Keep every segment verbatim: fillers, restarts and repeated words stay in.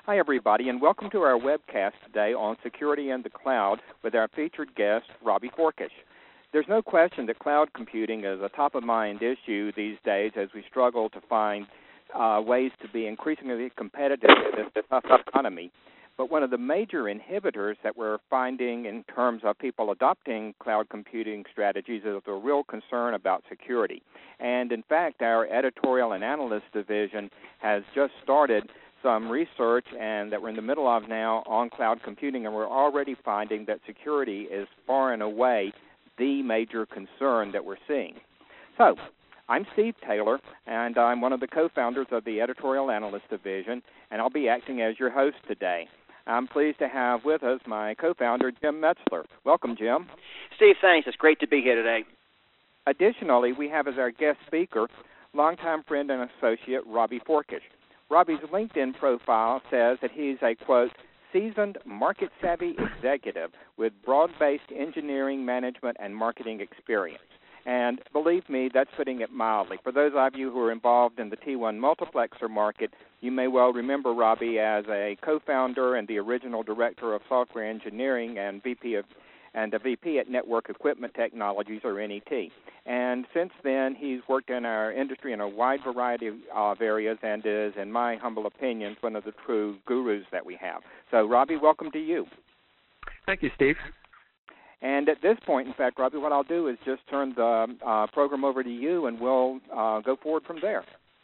Hi, everybody, and welcome to our webcast today on Security in the Cloud with our featured guest, Robbie Forkish. There's no question that cloud computing is a top-of-mind issue these days as we struggle to find uh, ways to be increasingly competitive in this tough economy. But one of the major inhibitors that we're finding in terms of people adopting cloud computing strategies is a real concern about security. And, in fact, our editorial and analyst division has just started some research and that we're in the middle of now on cloud computing, and we're already finding that security is far and away the major concern that we're seeing. So, I'm Steve Taylor, and I'm one of the co-founders of the editorial analyst division, and I'll be acting as your host today. I'm pleased to have with us my co-founder, Jim Metzler. Welcome, Jim. Steve, thanks. It's great to be here today. Additionally, we have as our guest speaker, longtime friend and associate, Robbie Forkish. Robbie's LinkedIn profile says that he's a, quote, seasoned, market-savvy executive with broad-based engineering, management, and marketing experience. And believe me, that's putting it mildly. For those of you who are involved in the T one multiplexer market, you may well remember Robbie as a co-founder and the original director of software engineering and V P of and a V P at Network Equipment Technologies, or N E T. And since then, he's worked in our industry in a wide variety of areas and is, in my humble opinion, one of the true gurus that we have. So, Robbie, welcome to you. Thank you, Steve. And at this point, in fact, Robbie, what I'll do is just turn the uh, program over to you, and we'll uh, go forward from there.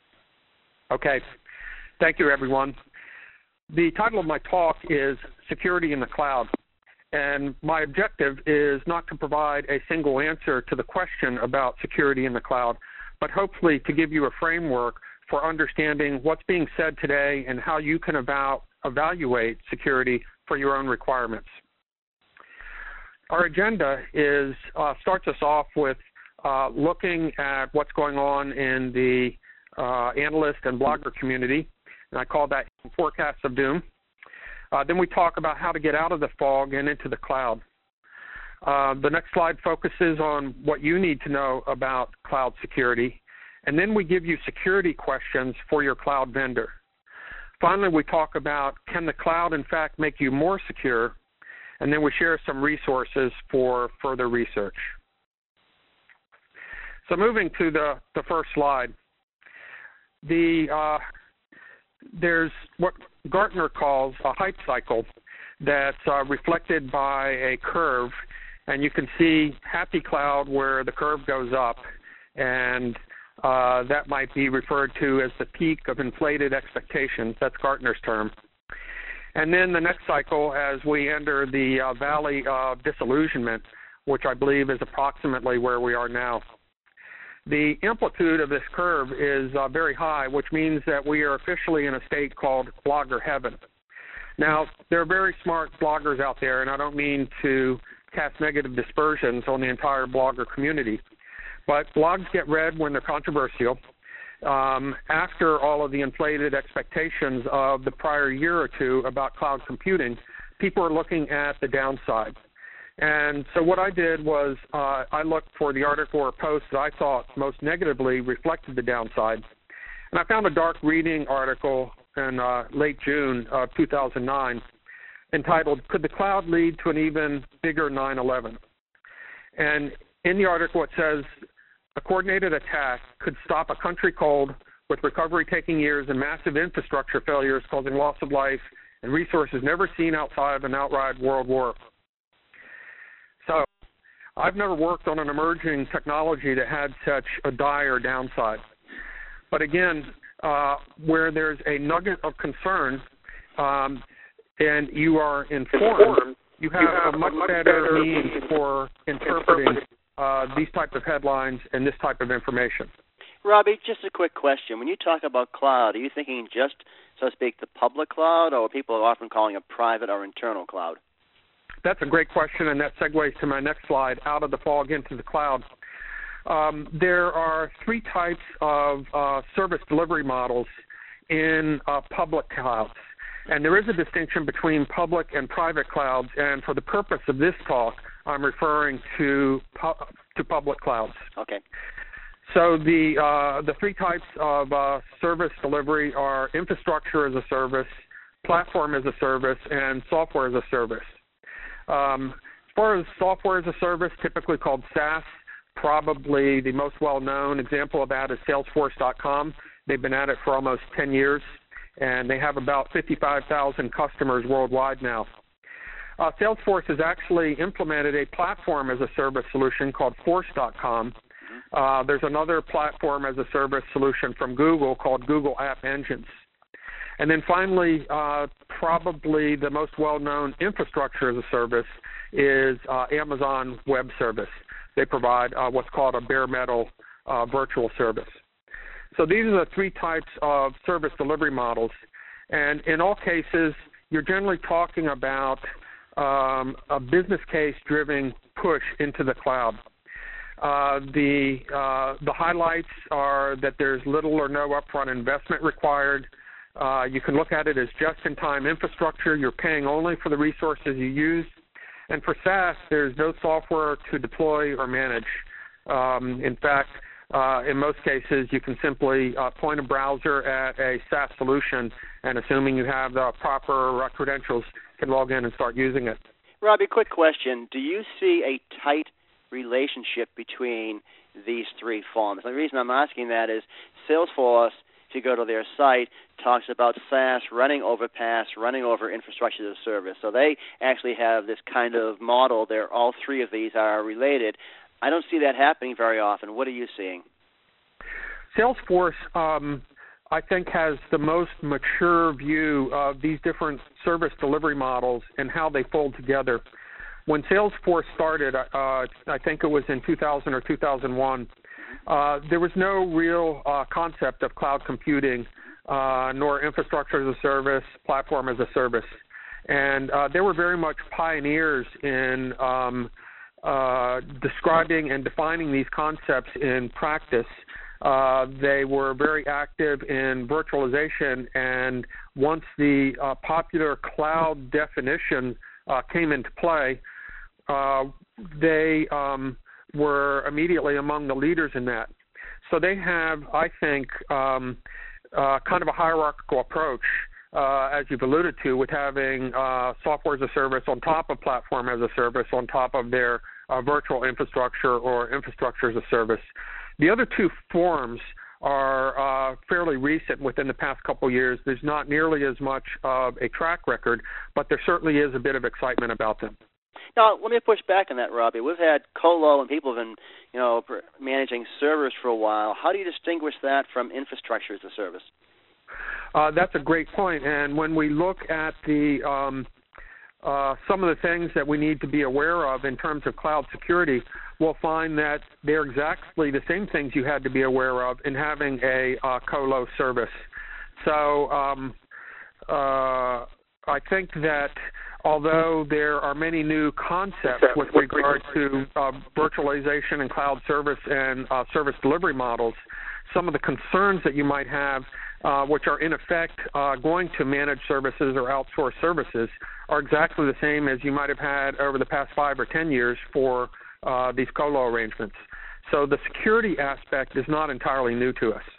Okay. Thank you, everyone. The title of my talk is Security in the Cloud, and my objective is not to provide a single answer to the question about security in the cloud, but hopefully to give you a framework for understanding what's being said today and how you can about evaluate security for your own requirements. Our agenda is uh, starts us off with uh, looking at what's going on in the uh, analyst and blogger community, and I call that Forecasts of Doom. Uh, then we talk about how to get out of the fog and into the cloud. Uh, the next slide focuses on what you need to know about cloud security, and then we give you security questions for your cloud vendor. Finally, we talk about, can the cloud in fact make you more secure? And then we share some resources for further research. So moving to the, the first slide, the, uh, there's what Gartner calls a hype cycle that's uh, reflected by a curve, and you can see happy cloud where the curve goes up, and uh, that might be referred to as the peak of inflated expectations. That's Gartner's term. And then the next cycle, as we enter the uh, valley of disillusionment, which I believe is approximately where we are now. The amplitude of this curve is uh, very high, which means that we are officially in a state called blogger heaven. Now, there are very smart bloggers out there, and I don't mean to cast negative dispersions on the entire blogger community, but blogs get read when they're controversial. Um, after all of the inflated expectations of the prior year or two about cloud computing, people are looking at the downside. And so what I did was uh, I looked for the article or post that I thought most negatively reflected the downside. And I found a dark reading article in uh, late June of two thousand nine entitled, Could the Cloud Lead to an Even Bigger nine eleven? And in the article it says, a coordinated attack could stop a country cold, with recovery taking years and massive infrastructure failures causing loss of life and resources never seen outside of an outright world war. So I've never worked on an emerging technology that had such a dire downside. But again, uh, where there's a nugget of concern um, and you are informed, you have a much better means for interpreting Uh, these type of headlines and this type of information. Robbie, just a quick question. When you talk about cloud, are you thinking just, so to speak, the public cloud, or people are often calling a private or internal cloud? That's a great question, and that segues to my next slide, out of the fog into the cloud. Um, there are three types of uh, service delivery models in uh, public clouds, and there is a distinction between public and private clouds, and for the purpose of this talk, I'm referring to pu- to public clouds. Okay. So the uh, the three types of uh, service delivery are infrastructure as a service, platform as a service and software as a service. Um, as far as software as a service, typically called SaaS, probably the most well-known example of that is Salesforce dot com. They've been at it for almost ten years, and they have about fifty-five thousand customers worldwide now. Uh, Salesforce has actually implemented a platform as a service solution called Force dot com. Uh, there's another platform as a service solution from Google called Google App Engines. And then finally, uh, probably the most well-known infrastructure as a service is uh, Amazon Web Service. They provide uh, what's called a bare metal uh, virtual service. So these are the three types of service delivery models. And in all cases, you're generally talking about um, a business case-driven push into the cloud. Uh, the, uh, the highlights are that there's little or no upfront investment required. Uh, you can look at it as just-in-time infrastructure. You're paying only for the resources you use. And for SaaS, there's no software to deploy or manage. Um, in fact, uh, in most cases, you can simply uh, point a browser at a SaaS solution, and assuming you have the proper uh, credentials, can log in and start using it. Robbie, quick question. Do you see a tight relationship between these three forms? The reason I'm asking that is Salesforce, if you go to their site, talks about SaaS running over PaaS, running over infrastructure as a service. So they actually have this kind of model there. All three of these are related. I don't see that happening very often. What are you seeing? Salesforce, um, I think, has the most mature view of these different service delivery models and how they fold together. When Salesforce started, uh, I think it was in two thousand or two thousand one, uh, there was no real uh, concept of cloud computing, uh, nor infrastructure as a service, platform as a service. And uh, they were very much pioneers in um, uh, describing and defining these concepts in practice. Uh, they were very active in virtualization, and once the uh, popular cloud definition uh, came into play, uh, they um, were immediately among the leaders in that. So they have, I think, um, uh, kind of a hierarchical approach, uh, as you've alluded to, with having uh, software as a service on top of platform as a service, on top of their uh, virtual infrastructure or infrastructure as a service. The other two forms are uh, fairly recent within the past couple of years. There's not nearly as much of a track record, but there certainly is a bit of excitement about them. Now, let me push back on that, Robbie. We've had colo and people have been, you know, managing servers for a while. How do you distinguish that from infrastructure as a service? Uh, that's a great point. And when we look at the um, uh, some of the things that we need to be aware of in terms of cloud security, we'll find that they're exactly the same things you had to be aware of in having a uh, colo service. So um, uh, I think that although there are many new concepts with regard to uh, virtualization and cloud service and uh, service delivery models, some of the concerns that you might have, uh, which are in effect uh, going to manage services or outsource services, are exactly the same as you might have had over the past five or ten years for uh, these colo arrangements. So the security aspect is not entirely new to us.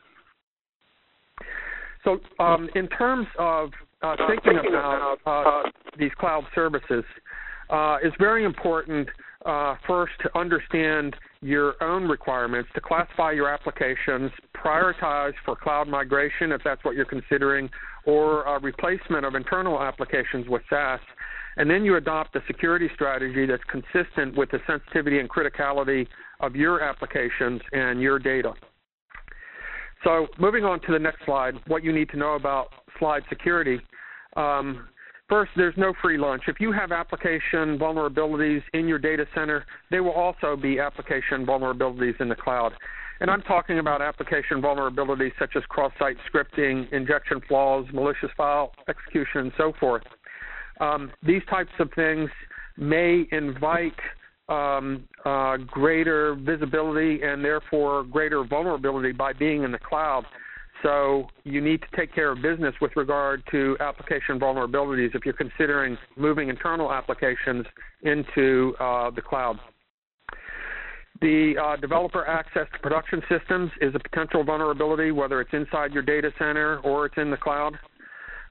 So um, in terms of uh, thinking about uh, these cloud services, uh, it's very important uh, first to understand your own requirements, to classify your applications, prioritize for cloud migration if that's what you're considering, or uh, replacement of internal applications with SaaS, and then you adopt a security strategy that's consistent with the sensitivity and criticality of your applications and your data. So moving on to the next slide, what you need to know about slide security. Um, first, there's no free lunch. If you have application vulnerabilities in your data center, they will also be application vulnerabilities in the cloud. And I'm talking about application vulnerabilities such as cross-site scripting, injection flaws, malicious file execution, and so forth. Um, these types of things may invite um, uh, greater visibility and therefore greater vulnerability by being in the cloud. So you need to take care of business with regard to application vulnerabilities if you're considering moving internal applications into uh, the cloud. The uh, developer access to production systems is a potential vulnerability, whether it's inside your data center or it's in the cloud.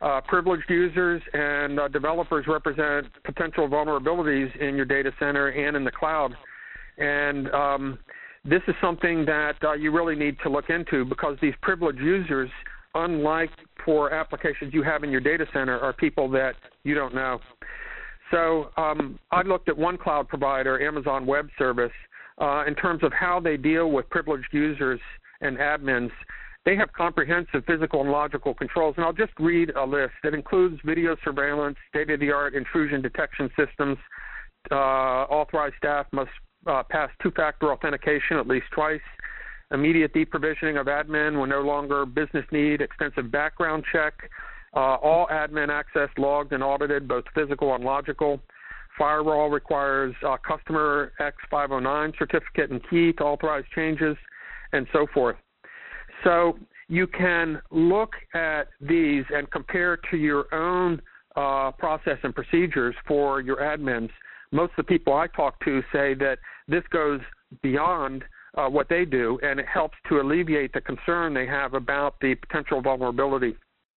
Uh, privileged users and uh, developers represent potential vulnerabilities in your data center and in the cloud. And um, this is something that uh, you really need to look into, because these privileged users, unlike for applications you have in your data center, are people that you don't know. So um, I looked at one cloud provider, Amazon Web Service, uh, in terms of how they deal with privileged users and admins. They have comprehensive physical and logical controls, and I'll just read a list. It includes video surveillance, state-of-the-art intrusion detection systems. Uh, authorized staff must uh, pass two-factor authentication at least twice. Immediate deprovisioning of admin when no longer business need. Extensive background check. Uh, all admin access logged and audited, both physical and logical. Firewall requires uh, customer X five oh nine certificate and key to authorize changes, and so forth. So you can look at these and compare to your own uh, process and procedures for your admins. Most of the people I talk to say that this goes beyond uh, what they do, and it helps to alleviate the concern they have about the potential vulnerability.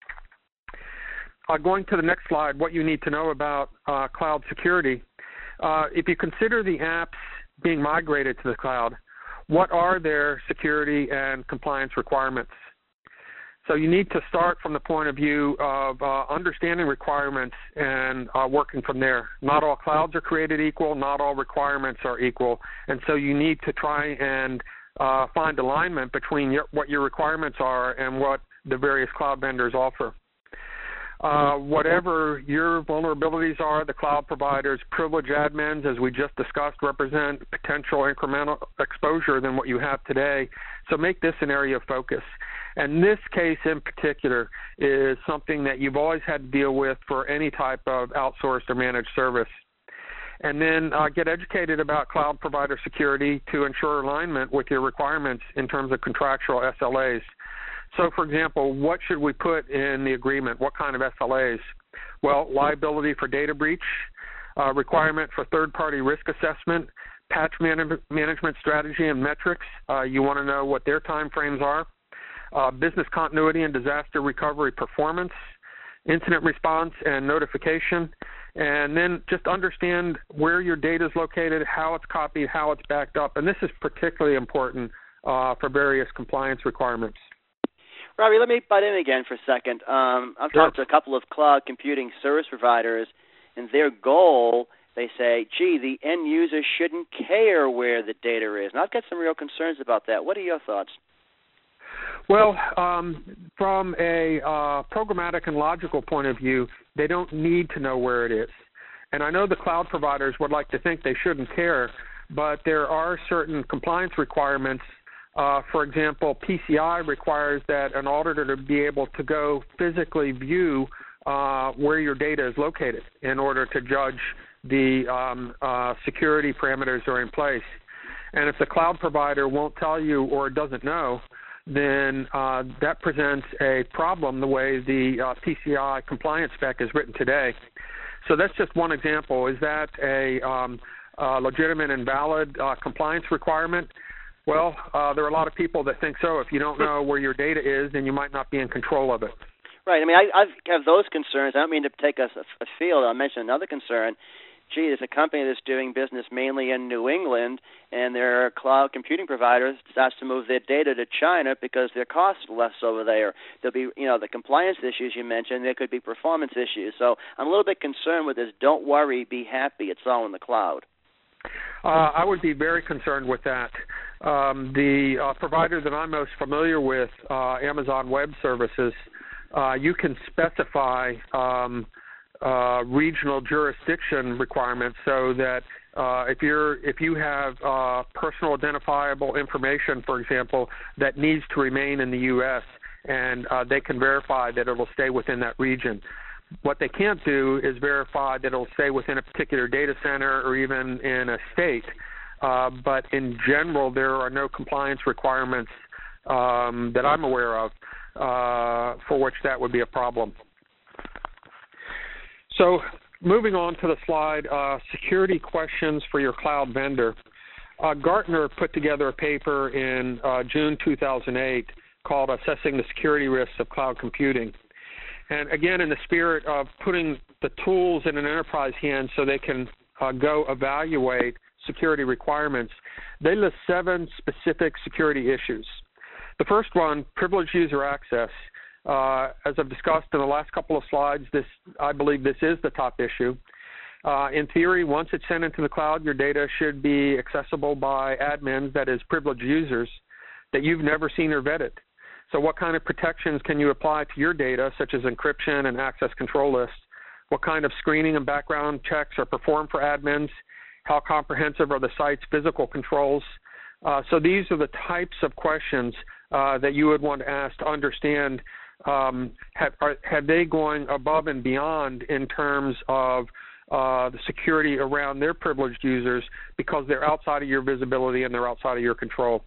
Uh, going to the next slide, what you need to know about uh, cloud security. Uh, if you consider the apps being migrated to the cloud, what are their security and compliance requirements? So you need to start from the point of view of uh, understanding requirements and uh, working from there. Not all clouds are created equal. Not all requirements are equal. And so you need to try and uh, find alignment between your, what your requirements are and what the various cloud vendors offer. Uh, whatever your vulnerabilities are, the cloud providers' privileged admins, as we just discussed, represent potential incremental exposure than what you have today. So make this an area of focus. And this case in particular is something that you've always had to deal with for any type of outsourced or managed service. And then uh, get educated about cloud provider security to ensure alignment with your requirements in terms of contractual S L As. So, for example, what should we put in the agreement? What kind of S L As? Well, liability for data breach, uh, requirement for third-party risk assessment, patch man- management strategy and metrics. Uh, you want to know what their time frames are. Uh, business continuity and disaster recovery performance, incident response and notification, and then just understand where your data is located, how it's copied, how it's backed up. And this is particularly important uh, for various compliance requirements. Robbie, let me butt in again for a second. Um, I've Sure. talked to a couple of cloud computing service providers, and their goal, they say, gee, the end user shouldn't care where the data is. And I've got some real concerns about that. What are your thoughts? Well, um, from a uh, programmatic and logical point of view, they don't need to know where it is. And I know the cloud providers would like to think they shouldn't care, but there are certain compliance requirements. Uh, for example, P C I requires that an auditor to be able to go physically view uh, where your data is located in order to judge the um, uh, security parameters are in place. And if the cloud provider won't tell you or doesn't know, then uh, that presents a problem the way the uh, P C I compliance spec is written today. So that's just one example. Is that a um, uh, legitimate and valid uh, compliance requirement? Well, uh, there are a lot of people that think so. If you don't know where your data is, then you might not be in control of it. Right. I mean, I I've have those concerns. I don't mean to take us afield. I'll mention another concern. Gee, there's a company that's doing business mainly in New England, and their cloud computing providers starts to move their data to China because their costs are less over there. There'll be, you know, the compliance issues you mentioned. There could be performance issues. So I'm a little bit concerned with this. Don't worry, be happy. It's all in the cloud. Uh, I would be very concerned with that. Um, the uh, provider that I'm most familiar with, uh, Amazon Web Services, uh, you can specify um, uh, regional jurisdiction requirements so that uh, if you're if you have uh, personal identifiable information, for example, that needs to remain in the U S and uh, they can verify that it will stay within that region. What they can't do is verify that it'll stay within a particular data center or even in a state. Uh, but in general, there are no compliance requirements um, that I'm aware of uh, for which that would be a problem. So moving on to the slide, uh, security questions for your cloud vendor. Uh, Gartner put together a paper in uh, June two thousand eight called Assessing the Security Risks of Cloud Computing. And again, in the spirit of putting the tools in an enterprise hands so they can uh, go evaluate security requirements, they list seven specific security issues. The first one, privileged user access. Uh, as I've discussed in the last couple of slides, this I believe this is the top issue. Uh, in theory, once it's sent into the cloud, your data should be accessible by admins, that is, privileged users, that you've never seen or vetted. So what kind of protections can you apply to your data, such as encryption and access control lists? What kind of screening and background checks are performed for admins? How comprehensive are the site's physical controls? Uh, so these are the types of questions uh, that you would want to ask to understand, um, have, are, have they going above and beyond in terms of uh, the security around their privileged users because they're outside of your visibility and they're outside of your control.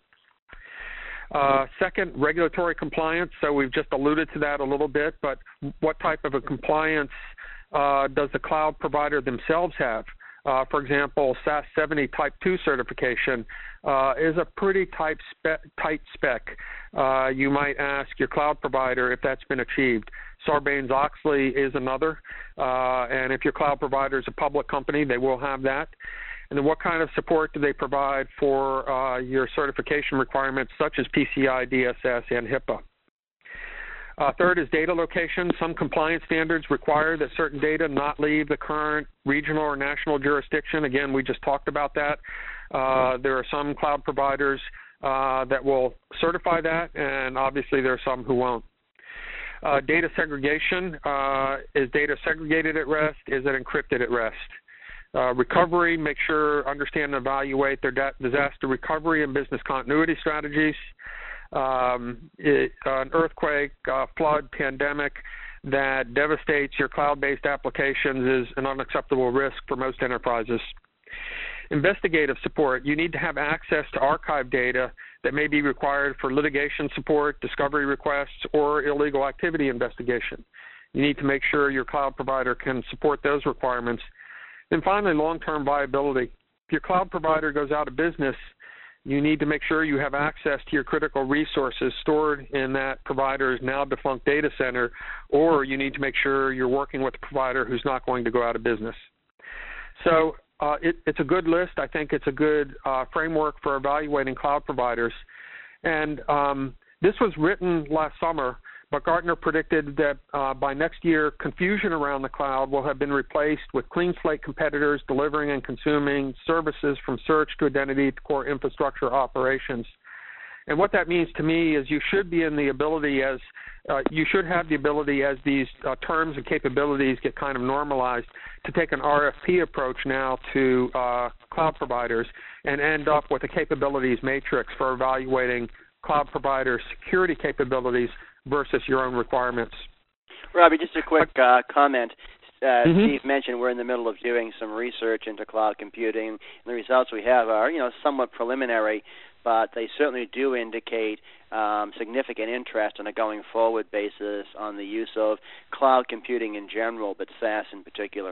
Uh, second, regulatory compliance. So we've just alluded to that a little bit, but what type of a compliance uh, does the cloud provider themselves have? Uh, for example, S A S seventy Type two certification uh, is a pretty tight spec. Tight spec. Uh, you might ask your cloud provider if that's been achieved. Sarbanes-Oxley is another, uh, and if your cloud provider is a public company, they will have that. And then what kind of support do they provide for uh, your certification requirements such as P C I, D S S, and HIPAA? Uh, third is data location. Some compliance standards require that certain data not leave the current regional or national jurisdiction. Again, we just talked about that. Uh, there are some cloud providers uh, that will certify that, and obviously there are some who won't. Uh, data segregation. Uh, is data segregated at rest? Is it encrypted at rest? Uh, recovery, make sure, understand, and evaluate their disaster recovery and business continuity strategies. Um, it, uh, an earthquake, uh, flood, pandemic that devastates your cloud-based applications is an unacceptable risk for most enterprises. Investigative support. You need to have access to archive data that may be required for litigation support, discovery requests, or illegal activity investigation. You need to make sure your cloud provider can support those requirements. And finally, long-term viability. If your cloud provider goes out of business, you need to make sure you have access to your critical resources stored in that provider's now defunct data center, or you need to make sure you're working with a provider who's not going to go out of business. So uh, it, it's a good list. I think it's a good uh, framework for evaluating cloud providers. And um, this was written last summer, but Gartner predicted that uh, by next year, confusion around the cloud will have been replaced with clean slate competitors delivering and consuming services from search to identity to core infrastructure operations. And what that means to me is you should be in the ability as, uh, you should have the ability as these uh, terms and capabilities get kind of normalized to take an R F P approach now to uh, cloud providers and end up with a capabilities matrix for evaluating cloud provider security capabilities versus your own requirements. Robbie, just a quick uh, comment. Uh, mm-hmm. Steve mentioned we're in the middle of doing some research into cloud computing, and the results we have are, you know, somewhat preliminary, but they certainly do indicate um, significant interest on a going forward basis on the use of cloud computing in general, but S A S in particular.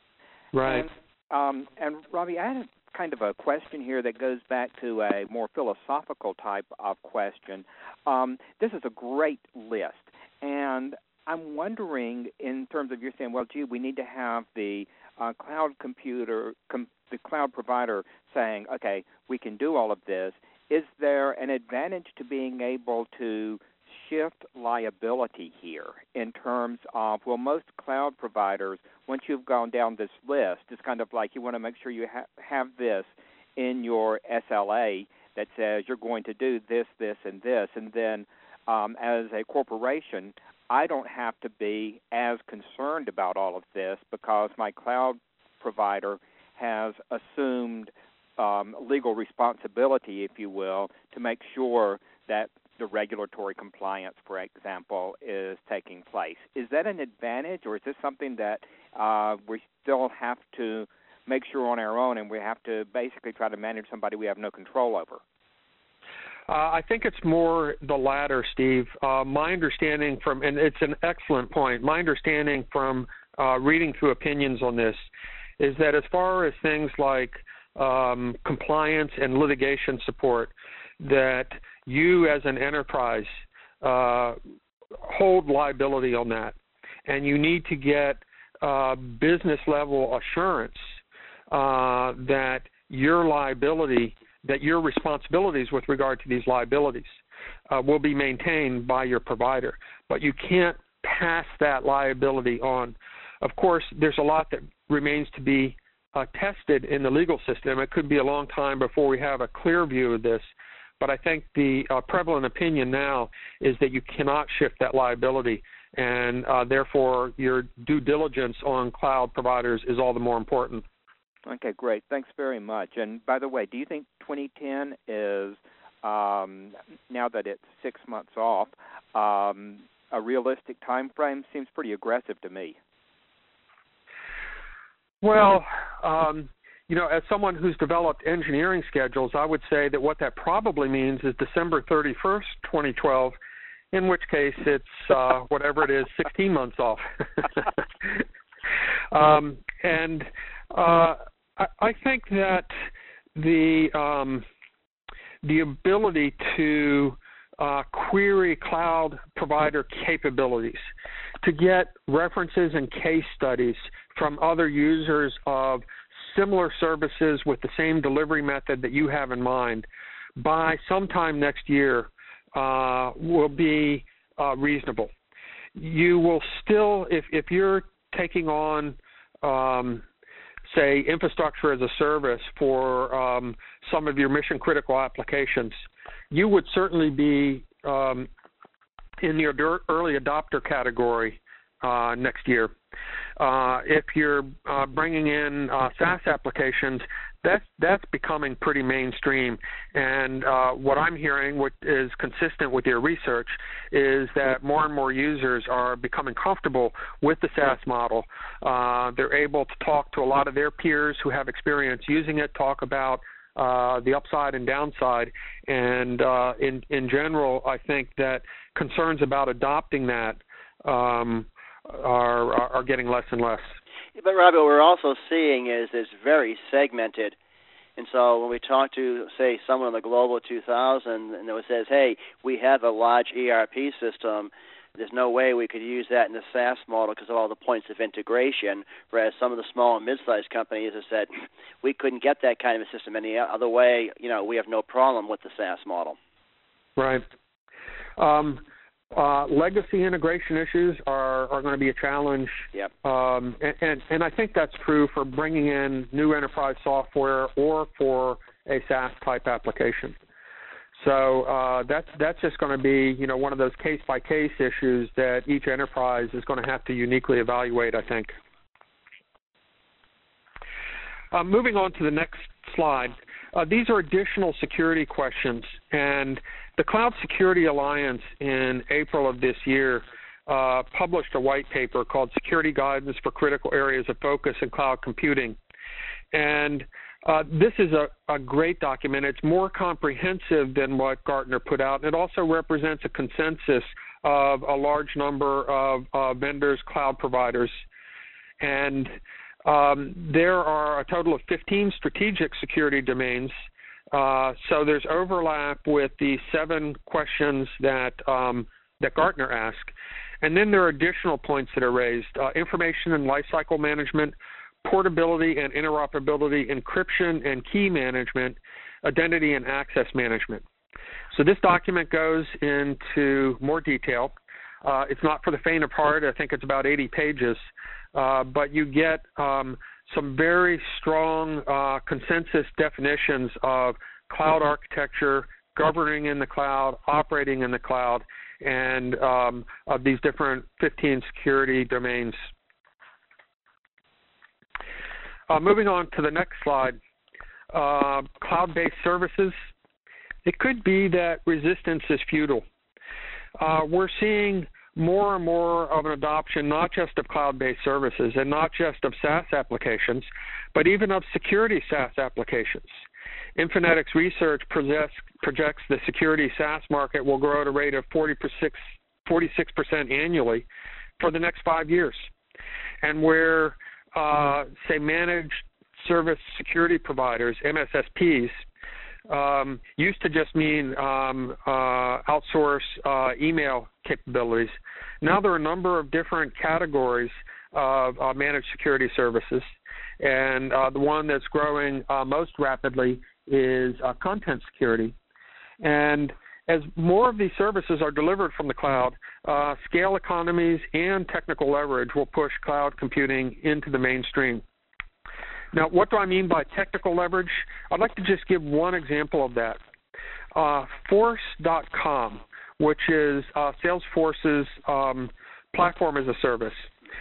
Right. And, um, and Robbie, I had a kind of a question here that goes back to a more philosophical type of question. Um, this is a great list, and I'm wondering, in terms of you're saying, well, gee, we need to have the uh, cloud computer, com- the cloud provider saying, okay, we can do all of this. Is there an advantage to being able to shift liability here in terms of, well, most cloud providers, once you've gone down this list, it's kind of like you want to make sure you ha- have this in your S L A that says you're going to do this, this, and this, and then um, as a corporation, I don't have to be as concerned about all of this because my cloud provider has assumed um, legal responsibility, if you will, to make sure that the regulatory compliance, for example, is taking place. Is that an advantage, or is this something that uh, we still have to make sure on our own, and we have to basically try to manage somebody we have no control over? Uh, I think it's more the latter, Steve. Uh, my understanding from, and it's an excellent point, my understanding from uh, reading through opinions on this is that as far as things like um, compliance and litigation support, that you as an enterprise uh, hold liability on that. and you need to get uh, business-level assurance uh, that your liability, that your responsibilities with regard to these liabilities uh, will be maintained by your provider. But you can't pass that liability on. Of course, there's a lot that remains to be uh, tested in the legal system. It could be a long time before we have a clear view of this, but I think the uh, prevalent opinion now is that you cannot shift that liability, and uh, therefore your due diligence on cloud providers is all the more important. Okay, great. Thanks very much. And by the way, do you think twenty ten is, um, now that it's six months off, um, a realistic time frame? Seems pretty aggressive to me. Well, um, you know, as someone who's developed engineering schedules, I would say that what that probably means is December thirty-first, twenty twelve, in which case it's uh, whatever it is, sixteen months off. um, and uh, I, I think that the um, the ability to uh, query cloud provider capabilities, to get references and case studies from other users of similar services with the same delivery method that you have in mind by sometime next year uh, will be uh, reasonable. You will still, if, if you're taking on, um, say, infrastructure as a service for um, some of your mission-critical applications, you would certainly be um, in the early adopter category uh, next year. Uh, if you're uh, bringing in uh, SaaS applications, that's, that's becoming pretty mainstream. And uh, what I'm hearing, what is consistent with your research, is that more and more users are becoming comfortable with the SaaS model. Uh, they're able to talk to a lot of their peers who have experience using it, talk about uh, the upside and downside. And uh, in, in general, I think that concerns about adopting that um, Are, are getting less and less. But, Robbie, what we're also seeing is it's very segmented. And so when we talk to, say, someone in the Global two thousand and it says, hey, we have a large E R P system, there's no way we could use that in the SaaS model because of all the points of integration, whereas some of the small and mid-sized companies have said, we couldn't get that kind of a system any other way. You know, we have no problem with the SaaS model. Right. Um, Uh, legacy integration issues are, are going to be a challenge, yep. um, and, and, and I think that's true for bringing in new enterprise software or for a SaaS-type application. So uh, that's, that's just going to be, you know, one of those case-by-case issues that each enterprise is going to have to uniquely evaluate, I think. Uh, moving on to the next slide. Uh, these are additional security questions, and the Cloud Security Alliance in April of this year uh, published a white paper called Security Guidance for Critical Areas of Focus in Cloud Computing. And uh, this is a, a great document. It's more comprehensive than what Gartner put out, and it also represents a consensus of a large number of uh, vendors, cloud providers. And Um, there are a total of fifteen strategic security domains, uh, so there's overlap with the seven questions that um, that Gartner asked. And then there are additional points that are raised: uh, information and lifecycle management, portability and interoperability, encryption and key management, identity and access management. So this document goes into more detail. Uh, it's not for the faint of heart. I think it's about eighty pages. Uh, but you get um, some very strong uh, consensus definitions of cloud architecture, governing in the cloud, operating in the cloud, and um, of these different fifteen security domains. Uh, moving on to the next slide, uh, cloud-based services. It could be that resistance is futile. Uh, we're seeing more and more of an adoption not just of cloud-based services and not just of SaaS applications, but even of security SaaS applications. Infinetics Research projects, projects the security SaaS market will grow at a rate of forty-six percent annually for the next five years. And where, uh, say, managed service security providers, M S S Ps, um, used to just mean um, uh, outsource uh, email capabilities. Now there are a number of different categories of uh, managed security services, and uh, the one that's growing uh, most rapidly is uh, content security. And as more of these services are delivered from the cloud, uh, scale economies and technical leverage will push cloud computing into the mainstream. Now, what do I mean by technical leverage? I'd like to just give one example of that. Uh, Force dot com, which is uh, Salesforce's um, platform as a service,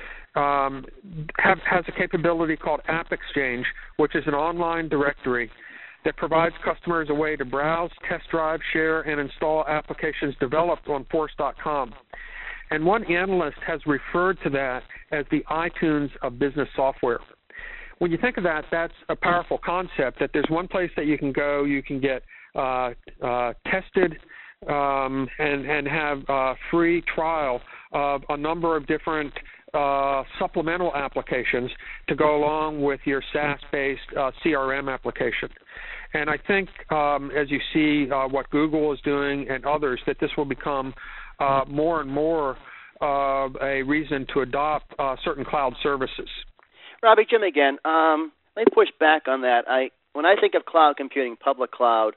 um, have, has a capability called App Exchange, which is an online directory that provides customers a way to browse, test drive, share, and install applications developed on Force dot com. And one analyst has referred to that as the iTunes of business software. When you think of that, that's a powerful concept, that there's one place that you can go, you can get uh, uh, tested um, and, and have a free trial of a number of different uh, supplemental applications to go along with your SaaS-based uh, C R M application. And I think um, as you see uh, what Google is doing and others, that this will become uh, more and more uh, a reason to adopt uh, certain cloud services. Robbie, Jim again. Um, let me push back on that. I, when I think of cloud computing, public cloud,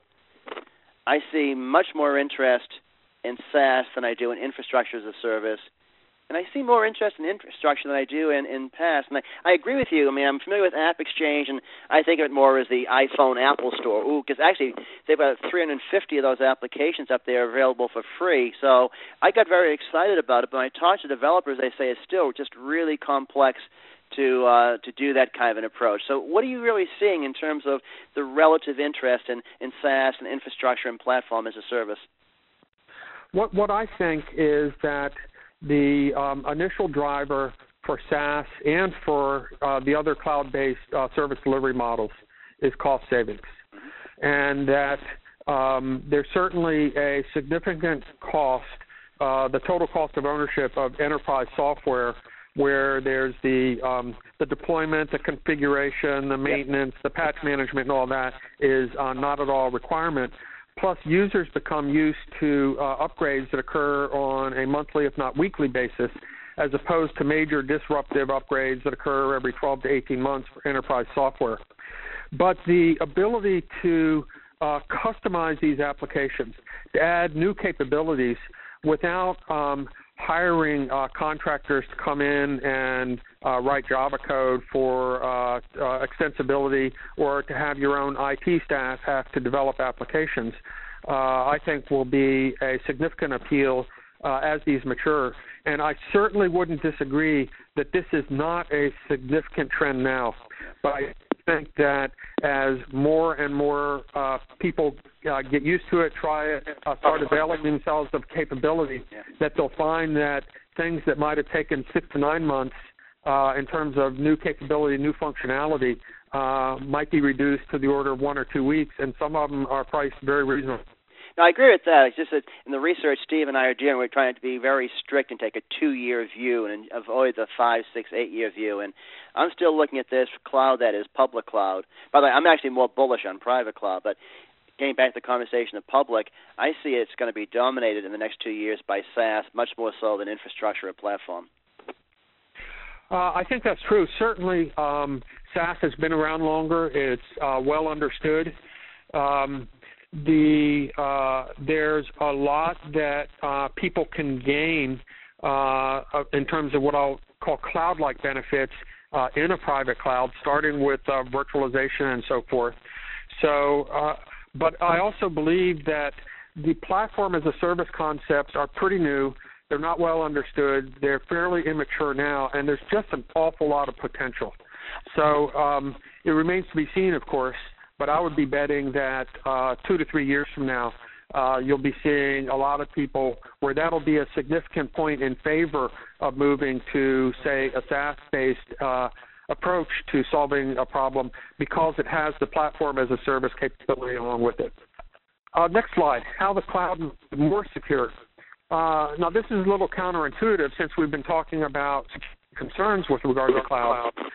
I see much more interest in SaaS than I do in infrastructure as a service, and I see more interest in infrastructure than I do in, in PaaS. And I, I agree with you. I mean, I'm familiar with App Exchange, and I think of it more as the iPhone Apple Store. Ooh, because actually they've got three hundred fifty of those applications up there available for free. So I got very excited about it. But when I talk to developers, they say it's still just really complex to uh, to do that kind of an approach. So what are you really seeing in terms of the relative interest in, in SaaS and infrastructure and platform as a service? What what I think is that the um, initial driver for SaaS and for uh, the other cloud-based uh, service delivery models is cost savings. And that um, there's certainly a significant cost, uh, the total cost of ownership of enterprise software, where there's the um, the deployment, the configuration, the maintenance, the patch management, and all that is uh, not at all a requirement. Plus, users become used to uh, upgrades that occur on a monthly, if not weekly basis, as opposed to major disruptive upgrades that occur every twelve to eighteen months for enterprise software. But the ability to uh, customize these applications, to add new capabilities without um, hiring uh, contractors to come in and uh, write Java code for uh, uh, extensibility, or to have your own I T staff have to develop applications, uh, I think will be a significant appeal uh, as these mature. And I certainly wouldn't disagree that this is not a significant trend now, but I think that as more and more uh, people uh, get used to it, try it, uh, start availing themselves of capability, that they'll find that things that might have taken six to nine months uh, in terms of new capability, new functionality, uh, might be reduced to the order of one or two weeks, and some of them are priced very reasonable. Now, I agree with that. It's just that in the research Steve and I are doing, we're trying to be very strict and take a two-year view and avoid the five, six, eight-year view. And I'm still looking at this cloud that is public cloud. By the way, I'm actually more bullish on private cloud, but getting back to the conversation of public, I see it's going to be dominated in the next two years by SaaS, much more so than infrastructure or platform. Uh, I think that's true. Certainly, um, SaaS has been around longer. It's uh, well understood. Um, The uh, there's a lot that uh, people can gain uh, in terms of what I'll call cloud-like benefits uh, in a private cloud, starting with uh, virtualization and so forth. So, uh, but I also believe that the platform as a service concepts are pretty new. They're not well understood. They're fairly immature now, and there's just an awful lot of potential. So um, it remains to be seen, of course. But I would be betting that uh, two to three years from now, uh, you'll be seeing a lot of people where that'll be a significant point in favor of moving to, say, a SaaS-based uh, approach to solving a problem because it has the platform as a service capability along with it. Uh, next slide, how the cloud is more secure. Uh, now, this is a little counterintuitive since we've been talking about concerns with regard to the cloud.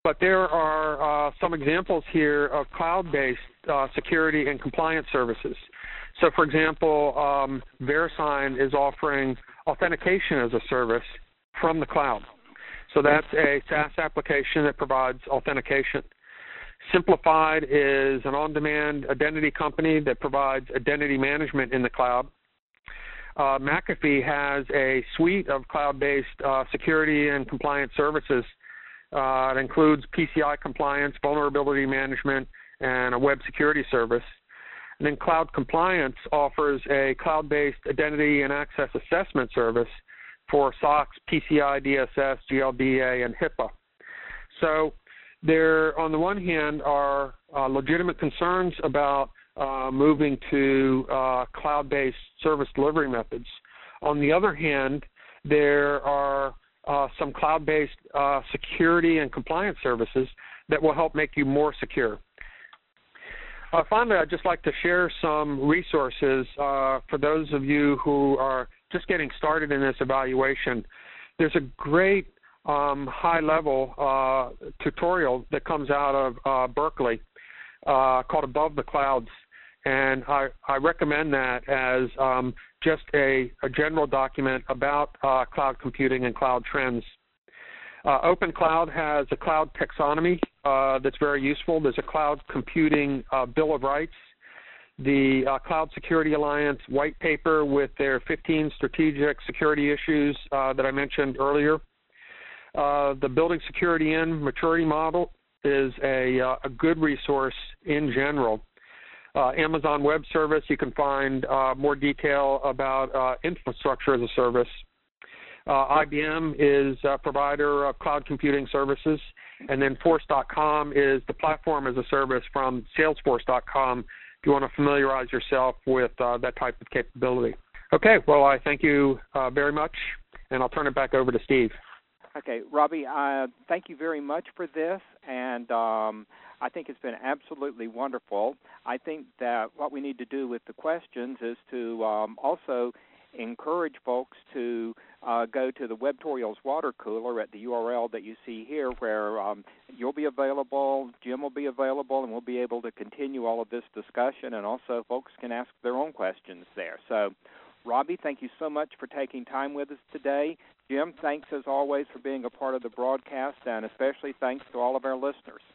but there are uh, some examples here of cloud-based uh, security and compliance services. So, for example, um, VeriSign is offering authentication as a service from the cloud. So that's a SaaS application that provides authentication. Simplified is an on-demand identity company that provides identity management in the cloud. Uh, McAfee has a suite of cloud-based uh, security and compliance services. Uh, it includes P C I compliance, vulnerability management, and a web security service. And then Cloud Compliance offers a cloud-based identity and access assessment service for S O C, P C I, D S S, G L D A, and HIPAA. So there, on the one hand, are uh, legitimate concerns about uh, moving to uh, cloud-based service delivery methods. On the other hand, there are uh, some cloud-based uh, security and compliance services that will help make you more secure. Uh, finally, I'd just like to share some resources uh, for those of you who are just getting started in this evaluation. There's a great um, high-level uh, tutorial that comes out of uh, Berkeley uh, called Above the Clouds, and I, I recommend that as um, just a, a general document about uh, cloud computing and cloud trends. Uh, OpenCloud has a cloud taxonomy uh, that's very useful. There's a cloud computing uh, Bill of Rights. The uh, Cloud Security Alliance white paper with their fifteen strategic security issues uh, that I mentioned earlier. Uh, the Building Security In maturity model is a, uh, a good resource in general. Uh, Amazon Web Service, you can find uh, more detail about uh, infrastructure as a service. Uh, I B M is a provider of cloud computing services, and then Force dot com is the platform as a service from Salesforce dot com if you want to familiarize yourself with uh, that type of capability. Okay, well, I thank you uh, very much, and I'll turn it back over to Steve. Okay, Robbie, uh, thank you very much for this, and um, I think it's been absolutely wonderful. I think that what we need to do with the questions is to um, also encourage folks to uh, go to the Webtorials water cooler at the U R L that you see here, where um, you'll be available, Jim will be available, and we'll be able to continue all of this discussion, and also folks can ask their own questions there. So, Robbie, thank you so much for taking time with us today. Jim, thanks as always for being a part of the broadcast, and especially thanks to all of our listeners.